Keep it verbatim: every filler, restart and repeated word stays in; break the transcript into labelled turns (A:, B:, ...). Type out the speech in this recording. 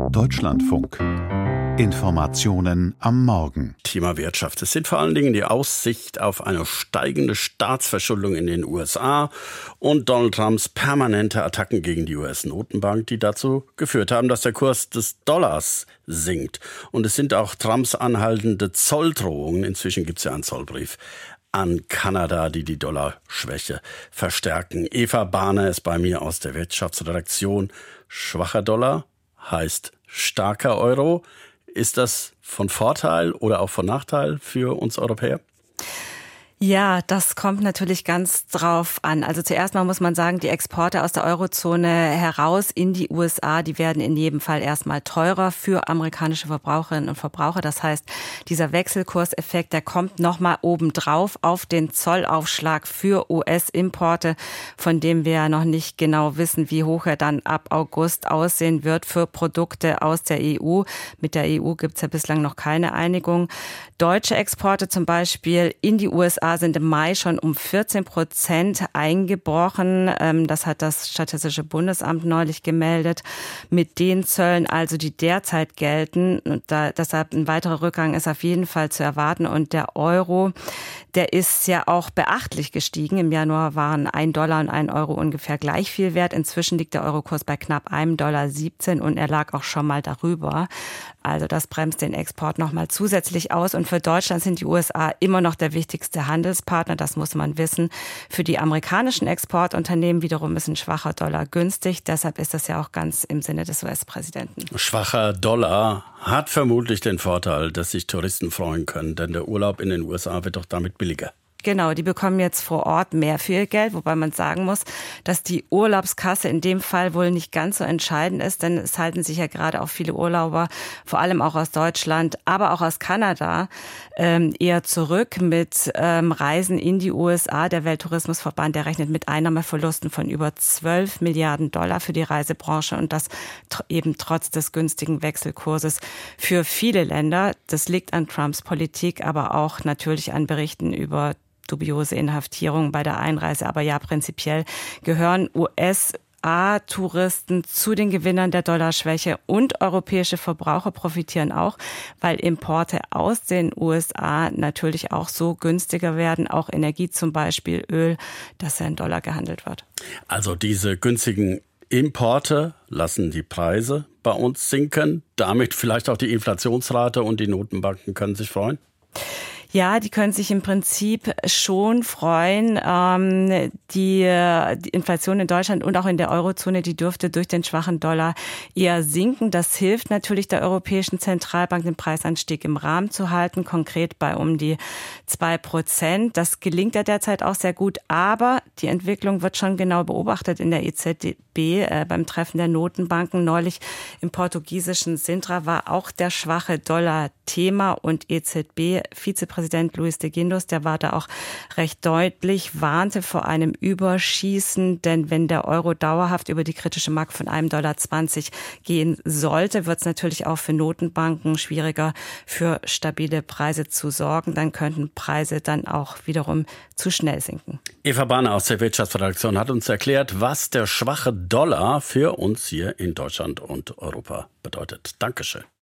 A: Deutschlandfunk. Informationen am Morgen.
B: Thema Wirtschaft. Es sind vor allen Dingen die Aussicht auf eine steigende Staatsverschuldung in den U S A und Donald Trumps permanente Attacken gegen die U S-Notenbank, die dazu geführt haben, dass der Kurs des Dollars sinkt. Und es sind auch Trumps anhaltende Zolldrohungen, inzwischen gibt es ja einen Zollbrief, an Kanada, die die Dollarschwäche verstärken. Eva Bahner ist bei mir aus der Wirtschaftsredaktion. Schwacher Dollar heißt starker Euro. Ist das von Vorteil oder auch von Nachteil für uns Europäer?
C: Ja, das kommt natürlich ganz drauf an. Also zuerst mal muss man sagen, die Exporte aus der Eurozone heraus in die U S A, die werden in jedem Fall erstmal teurer für amerikanische Verbraucherinnen und Verbraucher. Das heißt, dieser Wechselkurseffekt, der kommt nochmal obendrauf auf den Zollaufschlag für U S-Importe, von dem wir ja noch nicht genau wissen, wie hoch er dann ab August aussehen wird für Produkte aus der E U. Mit der E U gibt es ja bislang noch keine Einigung. Deutsche Exporte zum Beispiel in die U S A sind im Mai schon um vierzehn Prozent eingebrochen. Das hat das Statistische Bundesamt neulich gemeldet. Mit den Zöllen also, die derzeit gelten. Und da, deshalb ein weiterer Rückgang ist auf jeden Fall zu erwarten. Und der Euro, der ist ja auch beachtlich gestiegen. Im Januar waren ein Dollar und ein Euro ungefähr gleich viel wert. Inzwischen liegt der Eurokurs bei knapp einem Dollar siebzehn und er lag auch schon mal darüber. Also das bremst den Export nochmal zusätzlich aus. Und für Deutschland sind die U S A immer noch der wichtigste Handelspartner. Das muss man wissen. Für die amerikanischen Exportunternehmen wiederum ist ein schwacher Dollar günstig. Deshalb ist das ja auch ganz im Sinne des U S-Präsidenten.
B: Schwacher Dollar hat vermutlich den Vorteil, dass sich Touristen freuen können. Denn der Urlaub in den U S A wird doch damit billiger.
C: Genau, die bekommen jetzt vor Ort mehr für ihr Geld, wobei man sagen muss, dass die Urlaubskasse in dem Fall wohl nicht ganz so entscheidend ist, denn es halten sich ja gerade auch viele Urlauber, vor allem auch aus Deutschland, aber auch aus Kanada, ähm, eher zurück mit ähm, Reisen in die U S A. Der Welttourismusverband, der rechnet mit Einnahmeverlusten von über zwölf Milliarden Dollar für die Reisebranche und das tr- eben trotz des günstigen Wechselkurses für viele Länder. Das liegt an Trumps Politik, aber auch natürlich an Berichten über dubiose Inhaftierung bei der Einreise. Aber ja, prinzipiell gehören U S A-Touristen zu den Gewinnern der Dollarschwäche und europäische Verbraucher profitieren auch, weil Importe aus den U S A natürlich auch so günstiger werden, auch Energie zum Beispiel, Öl, dass er in Dollar gehandelt wird.
B: Also diese günstigen Importe lassen die Preise bei uns sinken, damit vielleicht auch die Inflationsrate und die Notenbanken können sich freuen?
C: Ja, die können sich im Prinzip schon freuen. Ähm, die, die Inflation in Deutschland und auch in der Eurozone, die dürfte durch den schwachen Dollar eher sinken. Das hilft natürlich der Europäischen Zentralbank, den Preisanstieg im Rahmen zu halten, konkret bei um die zwei Prozent. Das gelingt ja derzeit auch sehr gut, aber die Entwicklung wird schon genau beobachtet in der E Z B äh, beim Treffen der Notenbanken. Neulich im portugiesischen Sintra war auch der schwache Dollar Thema und E Z B-Vizepräsident Präsident Luis de Guindos, der war da auch recht deutlich, warnte vor einem Überschießen, denn wenn der Euro dauerhaft über die kritische Marke von einem Dollar zwanzig gehen sollte, wird es natürlich auch für Notenbanken schwieriger, für stabile Preise zu sorgen. Dann könnten Preise dann auch wiederum zu schnell sinken.
B: Eva Bahner aus der Wirtschaftsredaktion hat uns erklärt, was der schwache Dollar für uns hier in Deutschland und Europa bedeutet. Dankeschön.